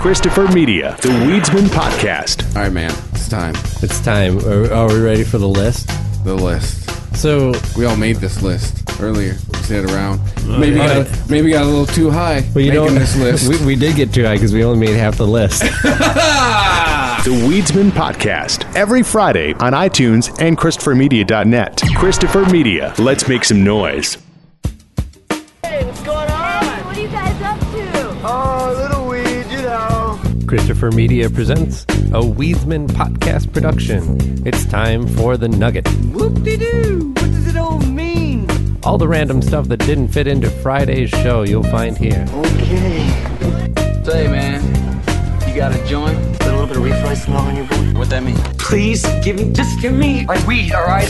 Christopher Media, the Weedsman Podcast. All right, man. It's time. It's time. Are we ready for the list? The list. So we all made this list earlier. We sat around. Maybe got a little too high. Well, making this list. we did get too high because we only made half the list. The Weedsman Podcast. Every Friday on iTunes and ChristopherMedia.net. Christopher Media. Let's make some noise. Hey, what's going on? Hey, what are you guys up to? Oh, little weed, you know. Christopher Media presents a Weedsman Podcast production. It's time for The Nugget. Whoop-de-doo. What does it all mean? All the random stuff that didn't fit into Friday's show you'll find here. Okay. Say, man, you got a joint? Got a little bit of reefer ice smell on your boy? What that mean? Please, just give me like weed, all right?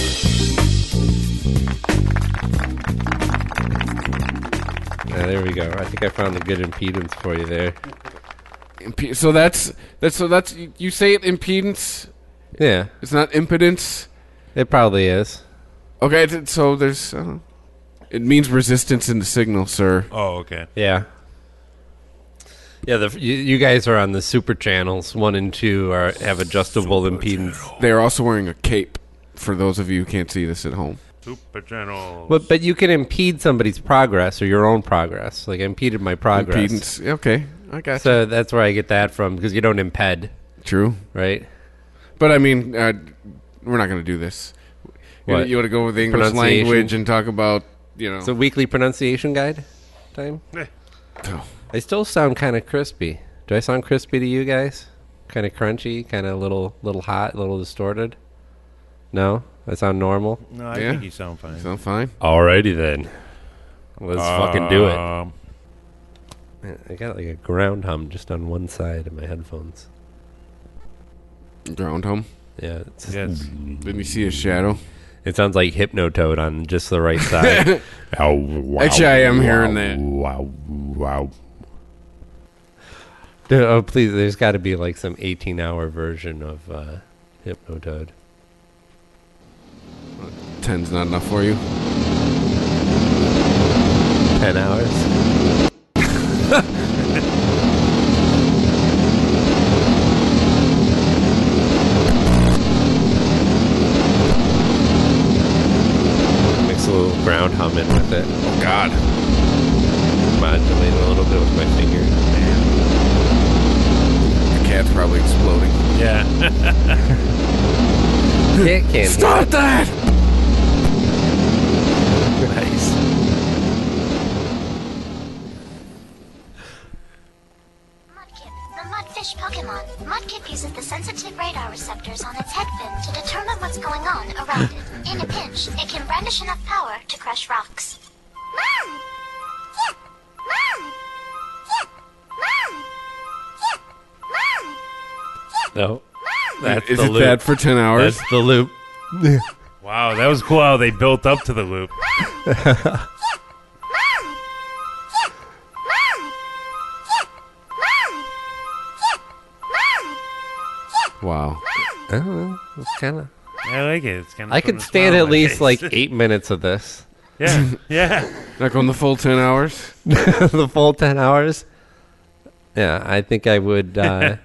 There we go. I think I found a good impedance for you there. So that's you say it impedance. Yeah, It's not impedance. it probably is. Okay, so there's it means resistance in the signal, sir. Oh, okay. Yeah. Yeah, you guys are on the super channels. 1 and 2 have adjustable impedance. They are also wearing a cape. For those of you who can't see this at home. Super channel. But you can impede somebody's progress or your own progress. Like I impeded my progress. Impedance. Okay, I got you. So that's where I get that from because you don't impede, True. right? But I mean, we're not going to do this. What? You want to go with the English Pronunciation? language and talk about, So weekly pronunciation guide time. Oh. I still sound kind of crispy. Do I sound crispy to you guys? Kind of crunchy, kind of little hot, a little distorted. No, I sound normal. No, I Yeah. think you sound fine. Sound fine? Alrighty then. Let's fucking do it. Um, I got like a ground hum just on one side of my headphones. Ground home? Yeah, it's Yes. Didn't you see a shadow? it sounds like Hypnotoad on just the right side. Actually, I am hearing that. Wow. Oh, please, there's got to be like some 18-hour version of Hypnotoad. 10's not enough for you? 10 hours? Mix a little ground hum in with it. Oh, God. Modulate a little bit with my finger. The cat's probably exploding. yeah. Cat can't Stop that! Nice. Mudkip, the mudfish Pokemon. Mudkip uses the sensitive radar receptors on its head fin to determine what's going on around it. In a pinch, it can brandish enough power to crush rocks. Mom! Yip! Mom! Yip! Mom! Yip! Mom! Yip! No. That's Is the it loop. bad for 10 hours? That's the loop. Wow, that was cool how they built up to the loop. Mom! Yip! Mom! Yip! Mom! Yip! Mom! Yip! Wow. I don't know. It's kind of. I like it. It's kind of. I could stand at least like 8 minutes of this. Yeah, yeah. Not going the full 10 hours? The full 10 hours. Yeah, I think I would.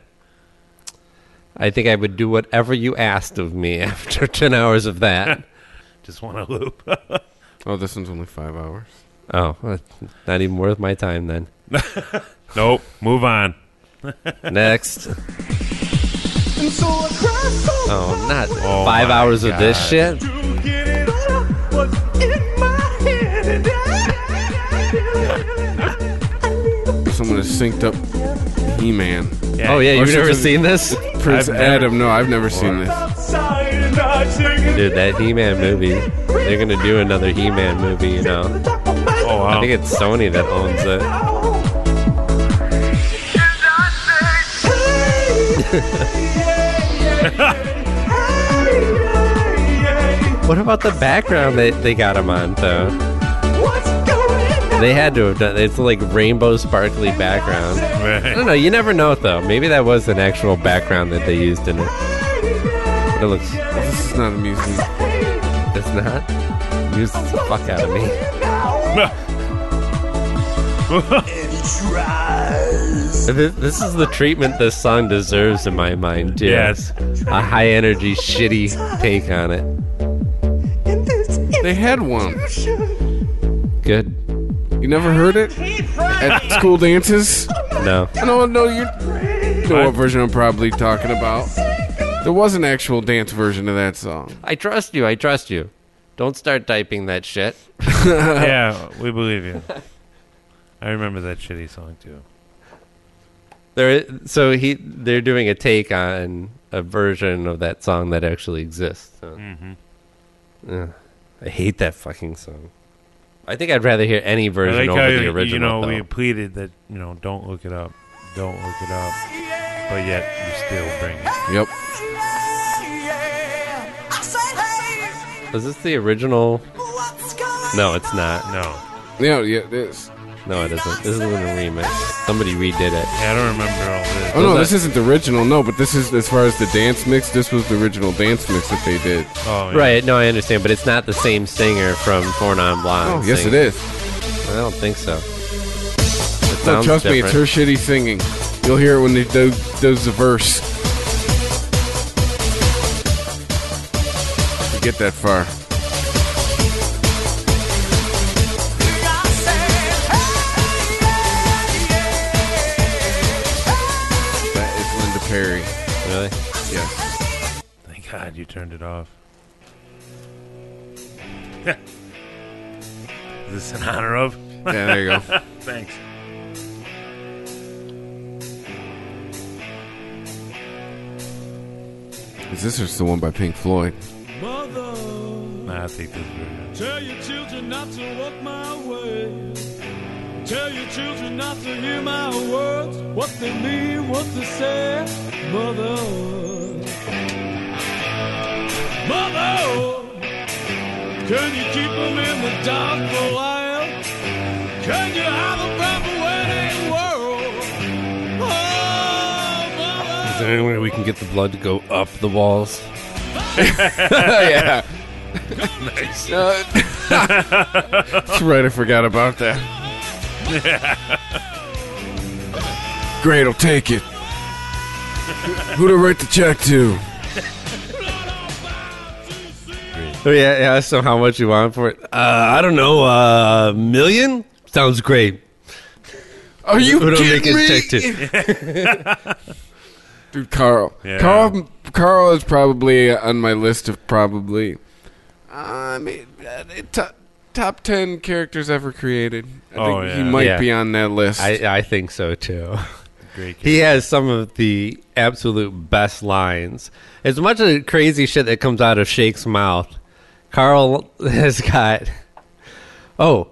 I think I would do whatever you asked of me after 10 hours of that. Just want to loop. Oh, this one's only 5 hours. Oh, well, not even worth my time then. Nope. Move on. Next. Oh, not Oh 5 my hours of this God. shit. Someone has synced up He-Man. Yeah. Oh, yeah, Or you've never something- seen this? Prince I've never- Adam. No, I've never seen this. Dude, that He-Man movie. They're going to do another He-Man movie, you know. Oh, wow. I think it's Sony that owns it. What about the background that they got him on, though? They had to have done. It's like rainbow sparkly background. I don't know. You never know, though. Maybe that was an actual background that they used in it. But it looks. This is not amusing. It's not. Uses the fuck out of me. This is the treatment this song deserves in my mind, too. Yes. A high energy, shitty take on it. They had one. Good. You never heard it at school dances? No. No, you know what version I'm probably talking about. There was an actual dance version of that song. I trust you. Don't start typing that shit. Yeah, we believe you. I remember that shitty song too. They're doing a take on a version of that song that actually exists. So. I hate that fucking song. I think I'd rather hear any version over the original. We pleaded that, don't look it up. Don't look it up. But yet, you still bring it. Yep. Is this the original? No, it's not. No. Yeah, it is. No, it isn't. This isn't a remix. Somebody redid it. Yeah, I don't remember all this. Oh, no, this isn't the original. No, but this is, as far as the dance mix, this was the original dance mix that they did. Oh, yeah. Right, no, I understand, but it's not the same singer from Four Non Blondes. Oh, yes, it is. I don't think so. No, trust me, it's her shitty singing. You'll hear it when they does the verse. You get that far. That is Linda Perry. Really? Yes. Thank God you turned it off. Is this in honor of? Yeah, there you go. Thanks. Is this just the one by Pink Floyd? Nah, I think this is good. Tell your children not to walk my way. Tell your children not to hear my words. What they mean, what they say. Mother, can you keep them in the dark for a while? Can you have them from the wedding world? Oh, mother. Is there any way we can get the blood to go up the walls? Yeah. Nice. That's right, I forgot about that. Great, I'll take it. Who to write the check to? Oh, yeah, so how much you want for it? I don't know, $1 million? Sounds great. Are you Who do I make kidding his me? check to? Dude, Carl. Yeah. Carl is probably on my list of probably, top 10 characters ever created. I think he might be on that list. I think so, too. Great kid. He has some of the absolute best lines. As much of the crazy shit that comes out of Shake's mouth, Carl has got, oh,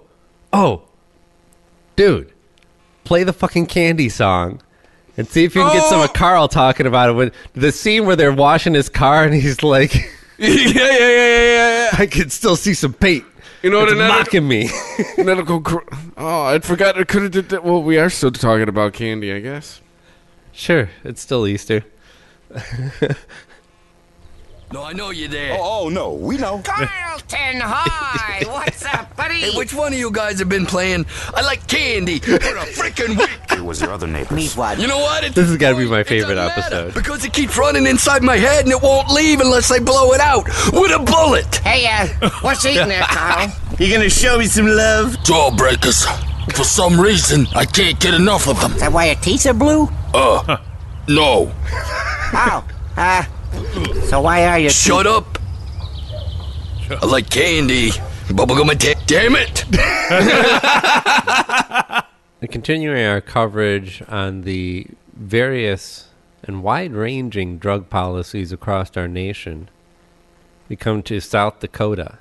dude, play the fucking Candy song and see if you can get some of Carl talking about it. When the scene where they're washing his car and he's like, yeah. I can still see some paint. You know what? It's mocking me. I'd forgotten. I could have did that. Well, we are still talking about candy, I guess. Sure, it's still Easter. No, I know you're there. Oh, no, we know. Carlton, hi! What's up, buddy? Hey, which one of you guys have been playing? I like candy for a freaking week. It was your other neighbors. Me what? You know what? This has got to be my favorite episode. Because it keeps running inside my head and it won't leave unless I blow it out with a bullet. Hey, what's eating there, Carl? You gonna show me some love? Jawbreakers. For some reason, I can't get enough of them. Is that why your teeth are blue? No. Oh, so why are you... Shut up. I like candy. Bubblegum attack. Damn it. Continuing our coverage on the various and wide-ranging drug policies across our nation, we come to South Dakota.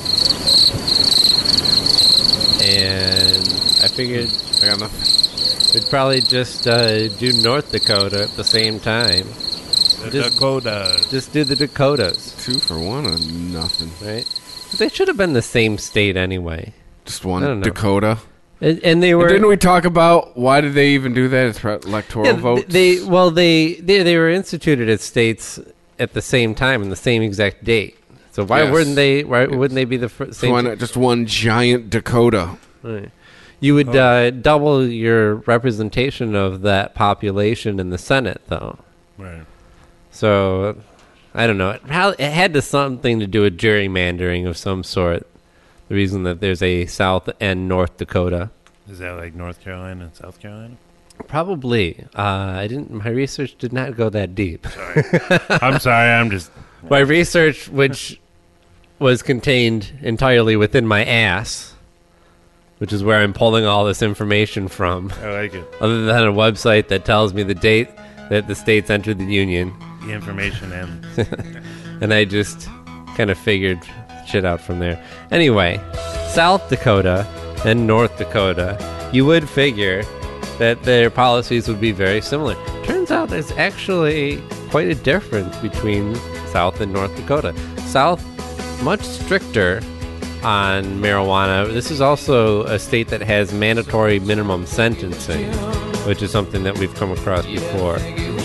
And I figured I got nothing. we'd probably just do North Dakota at the same time. Dakota. Just do the Dakotas, 2 for 1 or nothing. right? They should have been the same state anyway. Just I don't one know. Dakota. And they were... Didn't we talk about why did they even do that? It's for electoral votes. They were instituted as states at the same time in the same exact date. So why Yes. wouldn't they? Why wouldn't they be the So same? why not just one giant Dakota? Right. You would double your representation of that population in the Senate, though. Right. So, I don't know. It had something to do with gerrymandering of some sort. The reason that there's a South and North Dakota. Is that like North Carolina and South Carolina? Probably. My research did not go that deep. Sorry. I'm sorry. I'm just. My research, which was contained entirely within my ass, which is where I'm pulling all this information from. I like it. Other than a website that tells me the date that the states entered the Union. The information and. And I just kind of figured shit out from there. Anyway, South Dakota and North Dakota, you would figure that their policies would be very similar. Turns out there's actually quite a difference between South and North Dakota. South, much stricter on marijuana. This is also a state that has mandatory minimum sentencing, which is something that we've come across before.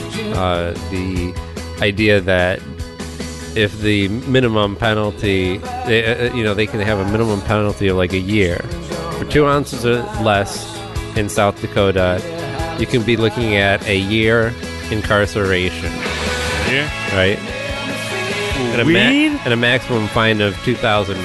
The idea that if the minimum penalty, they can have a minimum penalty of like a year. For 2 ounces or less in South Dakota, you can be looking at a year incarceration. Yeah. Right? And a maximum fine of $2,000.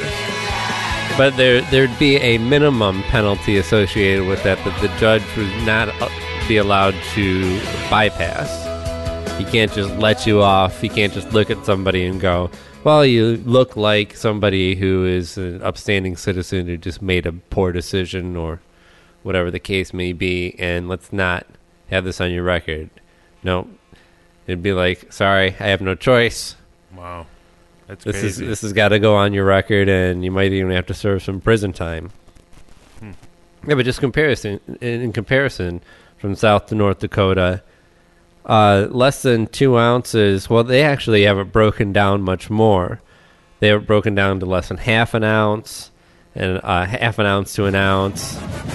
But there'd be a minimum penalty associated with that the judge would not be allowed to bypass. He can't just let you off. He can't just look at somebody and go, well, you look like somebody who is an upstanding citizen who just made a poor decision or whatever the case may be, and let's not have this on your record. No. It'd be like, sorry, I have no choice. Wow. That's crazy. This has got to go on your record, and you might even have to serve some prison time. Yeah, but just in comparison from South to North Dakota, less than 2 ounces, well, they actually have it broken down much more. They have it broken down to less than half an ounce, and half an ounce to an ounce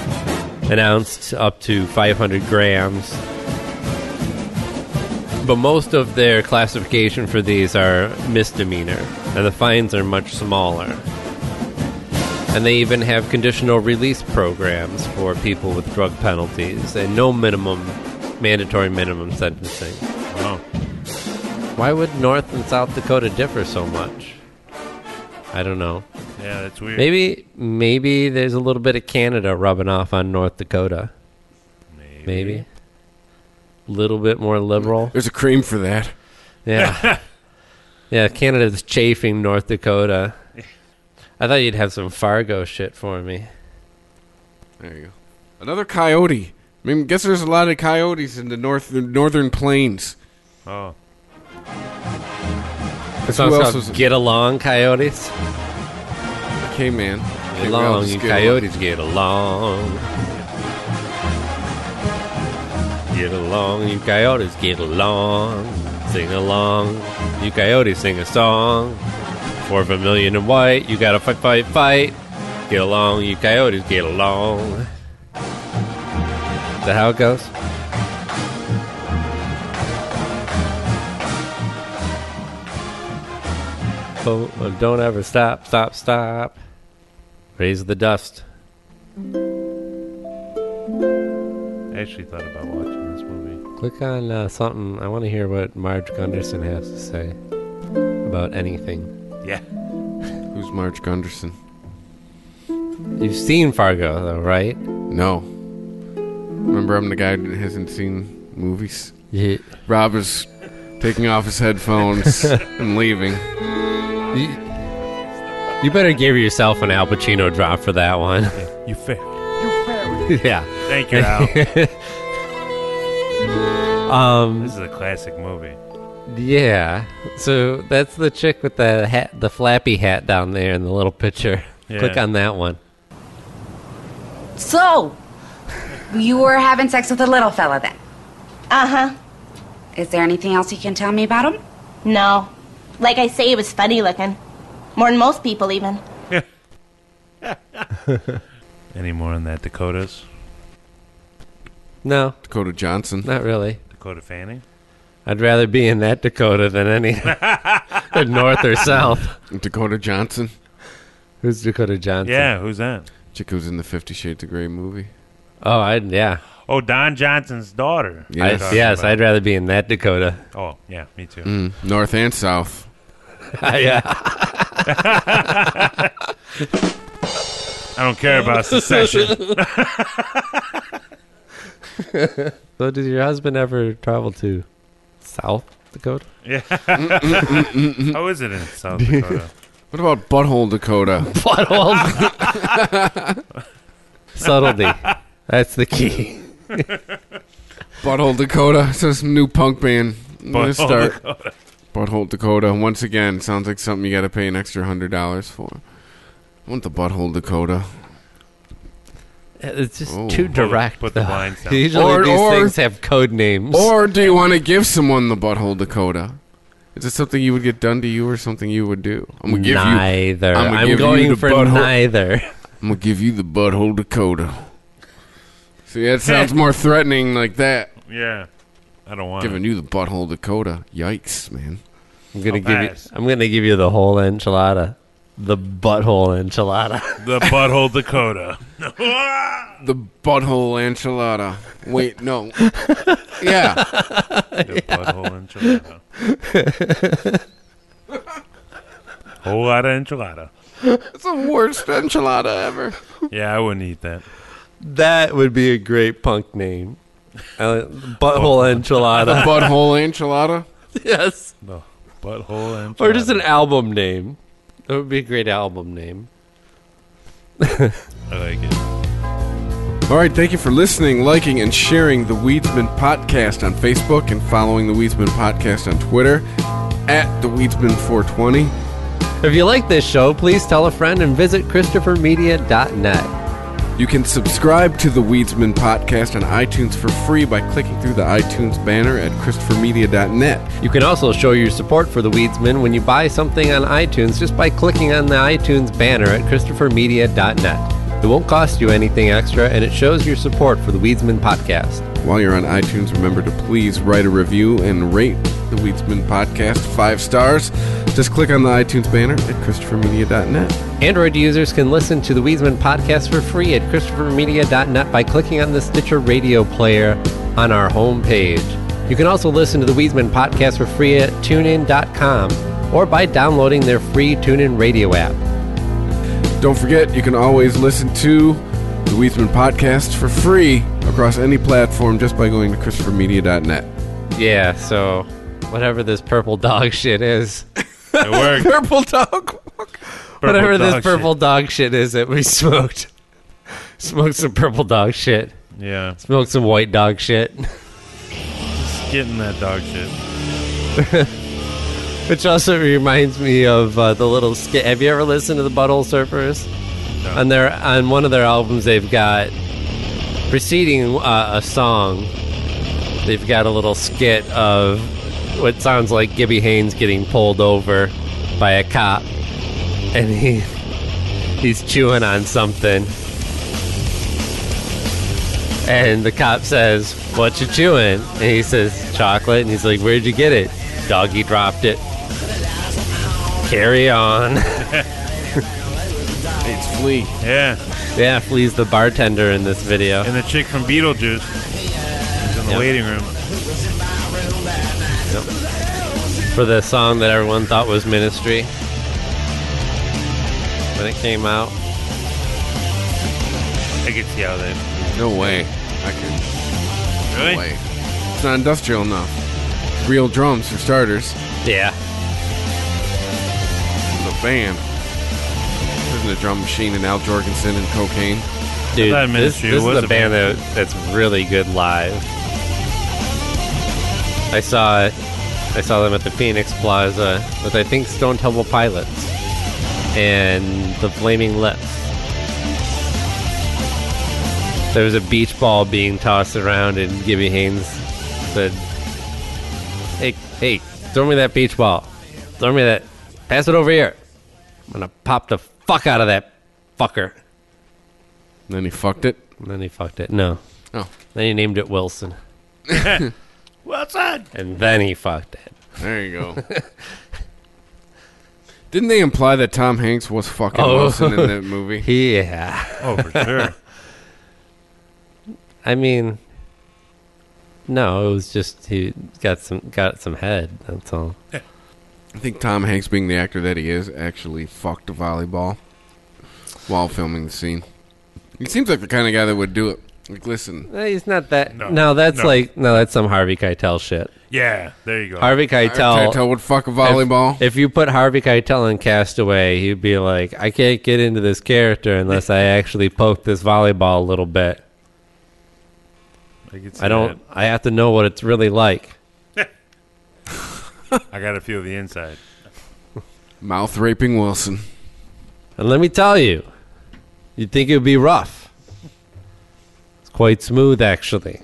to up to 500 grams. But most of their classification for these are misdemeanor, and the fines are much smaller. And they even have conditional release programs for people with drug penalties, and no mandatory minimum sentencing. Wow. Why would North and South Dakota differ so much? I don't know. Yeah, that's weird. Maybe there's a little bit of Canada rubbing off on North Dakota. Maybe. A little bit more liberal. There's a cream for that. Yeah. Yeah, Canada's chafing North Dakota. I thought you'd have some Fargo shit for me. There you go. Another coyote. I mean, I guess there's a lot of coyotes in the northern plains. Oh. The song's called Get Along, Coyotes. Okay, man. Get along, you coyotes, get along. Get along, you coyotes, get along. Sing along, you coyotes, sing a song. For Vermilion and White, you gotta fight, fight, fight. Get along, you coyotes, get along. Is that how it goes? Oh, don't ever stop, stop, stop. Raise the dust. I actually thought about watching this movie. Click on something. I want to hear what Marge Gunderson has to say about anything. Yeah. Who's Marge Gunderson? You've seen Fargo, though, right? No. Remember, I'm the guy that hasn't seen movies. Yeah. Rob is taking off his headphones and leaving. You better give yourself an Al Pacino drop for that one. Yeah, you failed. Yeah. Thank you, Al. This is a classic movie. Yeah. So that's the chick with the hat, the flappy hat down there in the little picture. Yeah. Click on that one. So, you were having sex with a little fella then? Uh-huh. Is there anything else you can tell me about him? No. Like I say, he was funny looking. More than most people, even. Any more on that Dakotas? No. Dakota Johnson. Not really. Dakota Fanning? I'd rather be in that Dakota than any North or South. Dakota Johnson. Who's Dakota Johnson? Yeah, who's that? Chick who's in the 50 Shades of Grey movie. Oh, yeah. Oh, Don Johnson's daughter. Yes, I'd rather be in that Dakota. Oh, yeah, me too. North and South. Yeah. I don't care about secession. So did your husband ever travel to South Dakota? Yeah. How is it in South Dakota? What about Butthole Dakota? Butthole. Subtlety. That's the key. Butthole Dakota. So some new punk band. Butthole Dakota. Butthole Dakota. Once again, sounds like something you got to pay an extra $100 for. I want the Butthole Dakota. It's just too direct. Put the blinds down. Usually these things have code names. Or do you want to give someone the Butthole Dakota? Is it something you would get done to you or something you would do? I'm gonna give neither. you. I'm going for neither. I'm gonna give you the Butthole Dakota. See, that sounds more threatening like that. Yeah, I don't want giving you the Butthole Dakota. Yikes, man! I'm gonna give you the whole enchilada. The butthole enchilada. The Butthole Dakota. The Butthole Enchilada. Wait, no. Yeah. The Butthole Enchilada. Whole lot of enchilada. It's the worst enchilada ever. Yeah, I wouldn't eat that. That would be a great punk name. Butthole enchilada. The Butthole Enchilada? Yes. The Butthole Enchilada. Or just an album name. That would be a great album name. I like it. All right, thank you for listening, liking, and sharing the Weedsman Podcast on Facebook and following the Weedsman Podcast on Twitter at the Weedsman420. If you like this show, please tell a friend and visit ChristopherMedia.net. You can subscribe to the Weedsman Podcast on iTunes for free by clicking through the iTunes banner at ChristopherMedia.net. You can also show your support for the Weedsman when you buy something on iTunes just by clicking on the iTunes banner at ChristopherMedia.net. It won't cost you anything extra, and it shows your support for the Weedsman Podcast. While you're on iTunes, remember to please write a review and rate the Weedsman Podcast 5 stars. Just click on the iTunes banner at ChristopherMedia.net. Android users can listen to the Weedsman Podcast for free at ChristopherMedia.net by clicking on the Stitcher Radio player on our homepage. You can also listen to the Weedsman Podcast for free at TuneIn.com or by downloading their free TuneIn Radio app. Don't forget, you can always listen to the Weedsman Podcast for free across any platform just by going to ChristopherMedia.net. Yeah, so whatever this purple dog shit is. It worked. Purple dog. Whatever this purple dog shit is that we smoked. Smoked some purple dog shit. Yeah. Smoked some white dog shit. Just getting that dog shit. Which also reminds me of the little skit. Have you ever listened to the Butthole Surfers? No. On one of their albums, they've got preceding a song. They've got a little skit of what sounds like Gibby Haynes getting pulled over by a cop, and he's chewing on something, and the cop says, "What you chewing?" And he says, "Chocolate." And he's like, "Where'd you get it?" "Doggy dropped it." Carry on. It's Flea. Yeah. Yeah, Flea's the bartender in this video. And the chick from Beetlejuice is in the waiting room. Yep. For the song that everyone thought was Ministry. When it came out. I could see how that. No way. I could. Really? No way. It's not industrial enough. Real drums for starters. Yeah. The band. Isn't a drum machine and Al Jorgensen and cocaine. Dude, this is a band that's really good live. I saw them at the Phoenix Plaza with, I think, Stone Temple Pilots and the Flaming Lips. There was a beach ball being tossed around, and Gibby Haynes said, Hey, throw me that beach ball. Throw me that. Pass it over here. I'm going to pop the fuck out of that fucker. And then he fucked it? No. Oh. Then he named it Wilson. Wilson! And then he fucked it. There you go. Didn't they imply that Tom Hanks was fucking Wilson in that movie? Yeah. Oh, for sure. I mean, no, it was just he got some head. That's all. I think Tom Hanks, being the actor that he is, actually fucked a volleyball while filming the scene. He seems like the kind of guy that would do it. Like, listen. He's not that. No, that's some Harvey Keitel shit. Yeah, there you go. Harvey Keitel would fuck a volleyball. If you put Harvey Keitel in Castaway, he'd be like, I can't get into this character unless I actually poke this volleyball a little bit. I have to know what it's really like. I got to feel the inside. Mouth raping Wilson. And let me tell you, you'd think it would be rough. It's quite smooth, actually.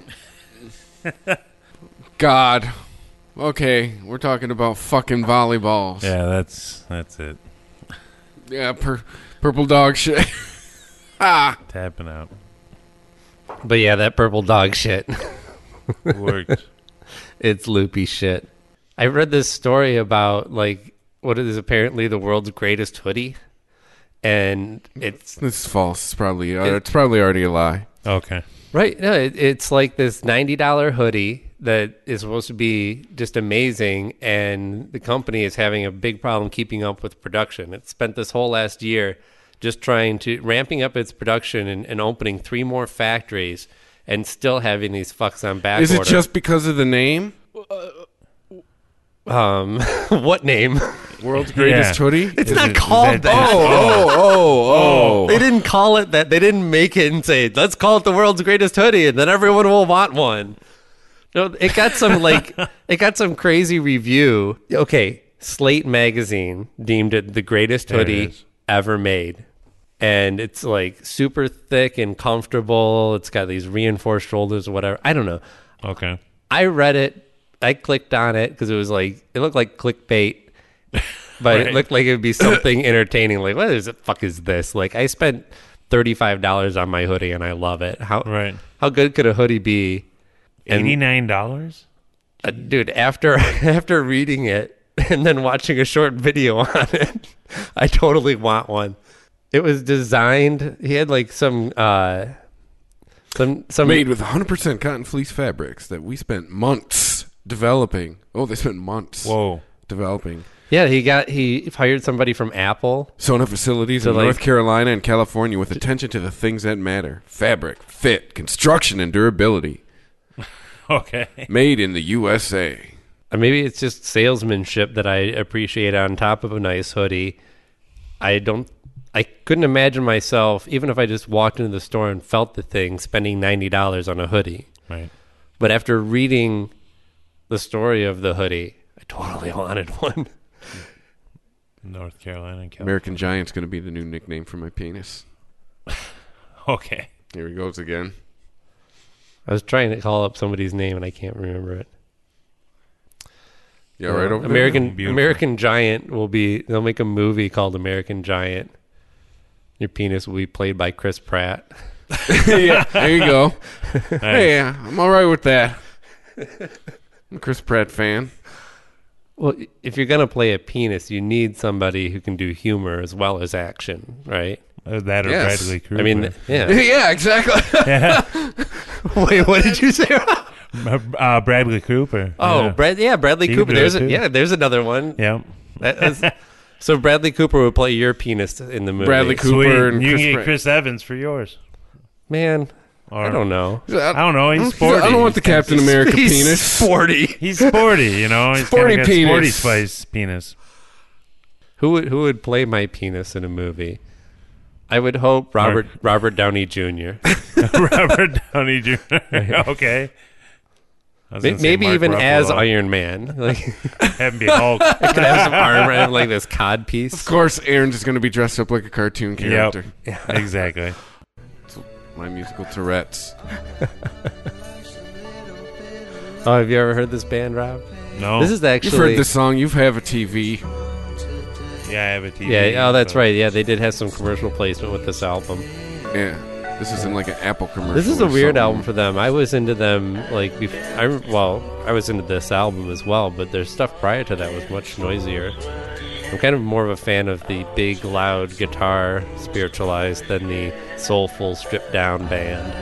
God. Okay, we're talking about fucking volleyballs. Yeah, that's it. Yeah, purple dog shit. Tapping out. But yeah, that purple dog shit. Worked. It's loopy shit. I read this story about, like, what is apparently the world's greatest hoodie. And this is false. It's probably already a lie. Okay. Right. No, it's like this $90 hoodie that is supposed to be just amazing, and the company is having a big problem keeping up with production. It spent this whole last year just ramping up its production and opening 3 more factories and still having these fucks on back Is order. it just because of the name? What name? World's greatest hoodie? It's not called that. Oh. They didn't call it that. They didn't make it and say, let's call it the world's greatest hoodie, and then everyone will want one. No, it got some crazy review. Okay, Slate magazine deemed it the greatest hoodie ever made. And it's like super thick and comfortable. It's got these reinforced shoulders or whatever. I don't know. Okay. I read it. I clicked on it because it looked like clickbait, but Right. It looked like it would be something entertaining. Like, what the fuck is this? Like, I spent $35 on my hoodie and I love it. How good could a hoodie be? $89? Dude, after reading it and then watching a short video on it, I totally want one. It was designed. He had like some made with 100% cotton fleece fabrics that we spent months developing. Oh, they spent months. Whoa, developing. Yeah, he hired somebody from Apple. Sona facilities in North Carolina and California with attention to the things that matter: fabric, fit, construction, and durability. Okay. Made in the USA. Maybe it's just salesmanship that I appreciate on top of a nice hoodie. I couldn't imagine myself, even if I just walked into the store and felt the thing, spending $90 on a hoodie. Right. But after reading the story of the hoodie, I totally wanted one. North Carolina and California. American Giant's going to be the new nickname for my penis. Okay. Here he goes again. I was trying to call up somebody's name and I can't remember it. Yeah, right over American Giant they'll make a movie called American Giant. Your penis will be played by Chris Pratt. Yeah, there you go. Hey, I'm all right with that. I'm a Chris Pratt fan. Well, if you're going to play a penis, you need somebody who can do humor as well as action, right? That or Bradley Cooper. I mean, yeah. Yeah, exactly. Yeah. Wait, what did you say? Bradley Cooper. Oh, yeah. Bradley Cooper. There's another one. Yeah. So Bradley Cooper would play your penis in the movie. Bradley Cooper and you Chris can get Pratt. Chris Evans for yours. Man, I don't know. I don't know. He's sporty. I don't want the Captain America he's penis. Sporty. He's sporty, you know. He's Sporty got penis. Sporty spice penis. Who would play my penis in a movie? I would hope Robert Downey Jr. Robert Downey Jr. Okay. Maybe even as Iron Man. Like, have him be Hulk. I could have some armor and like this cod piece. Of course, Aaron's just going to be dressed up like a cartoon character. Yep. Exactly. My musical Tourette's. Oh, have you ever heard this band, Rob? No. This is actually... You've heard this song. You have a TV. Yeah, I have a TV. Yeah, oh, that's right. Yeah, they did have some commercial placement with this album. Yeah. This is in like an Apple commercial. This is a or weird something. album for them. I was into them like I was into this album as well, but their stuff prior to that was much noisier. I'm kind of more of a fan of the big, loud guitar spiritualized than the soulful, stripped-down band.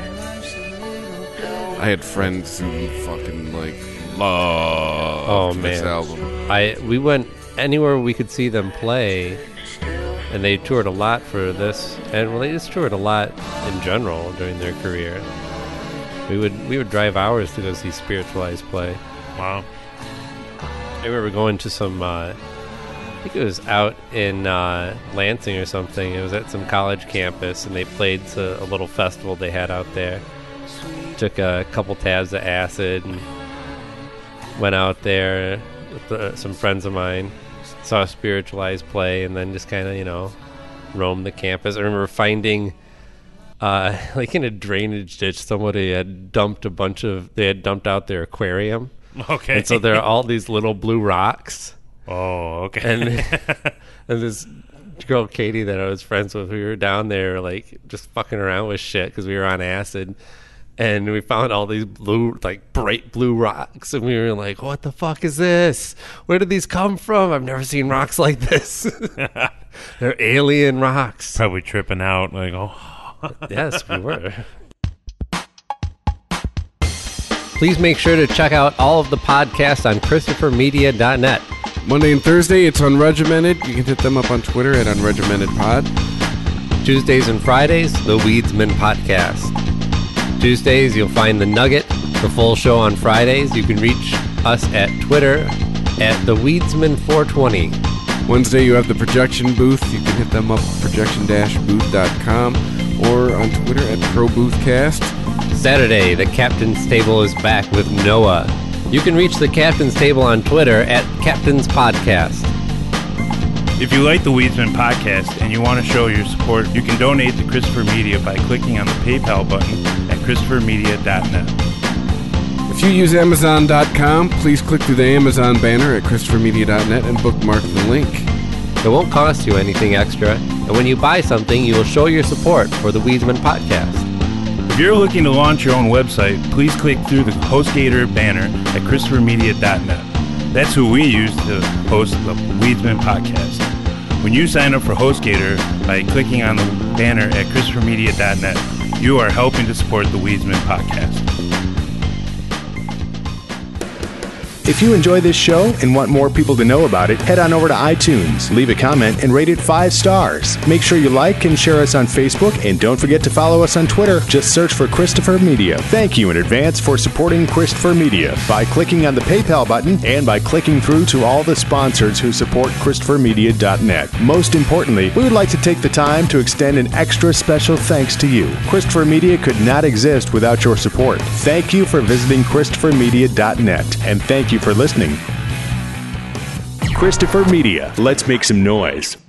I had friends who fucking, like, loved this album. We went anywhere we could see them play, and they toured a lot for this, and well, they just toured a lot in general during their career. We would drive hours to go see Spiritualized play. Wow. I remember going to some, I think it was out in Lansing or something. It was at some college campus, and they played to a little festival they had out there. Took a couple tabs of acid and went out there with some friends of mine. Saw Spiritualized play, and then just kind of, roamed the campus. I remember finding, like in a drainage ditch, somebody had dumped out their aquarium. Okay. And so there are all these little blue rocks. Oh, okay. And this girl, Katie, that I was friends with, we were down there, like, just fucking around with shit because we were on acid. And we found all these bright blue rocks. And we were like, what the fuck is this? Where did these come from? I've never seen rocks like this. They're alien rocks. Probably tripping out. Like, oh. Yes, we were. Please make sure to check out all of the podcasts on ChristopherMedia.net. Monday and Thursday, it's Unregimented. You can hit them up on Twitter at UnregimentedPod. Tuesdays and Fridays, the Weedsman Podcast. Tuesdays, you'll find The Nugget, the full show on Fridays. You can reach us at Twitter at the Weedsman420. Wednesday, you have the Projection Booth. You can hit them up at projection-booth.com or on Twitter at ProBoothCast. Saturday, the Captain's Table is back with Noah. You can reach the Captain's Table on Twitter at Captain's Podcast. If you like the Weedsman Podcast and you want to show your support, you can donate to Christopher Media by clicking on the PayPal button at ChristopherMedia.net. If you use Amazon.com, please click through the Amazon banner at ChristopherMedia.net and bookmark the link. It won't cost you anything extra, and when you buy something, you will show your support for the Weedsman Podcast. If you're looking to launch your own website, please click through the HostGator banner at ChristopherMedia.net. That's who we use to host the Weedsman Podcast. When you sign up for HostGator by clicking on the banner at ChristopherMedia.net, you are helping to support the Weedsman Podcast. If you enjoy this show and want more people to know about it, head on over to iTunes, leave a comment, and rate it 5 stars. Make sure you like and share us on Facebook, and don't forget to follow us on Twitter. Just search for Christopher Media. Thank you in advance for supporting Christopher Media by clicking on the PayPal button and by clicking through to all the sponsors who support ChristopherMedia.net. Most importantly, we would like to take the time to extend an extra special thanks to you. Christopher Media could not exist without your support. Thank you for visiting ChristopherMedia.net, and thank you for listening. Christopher Media. Let's make some noise.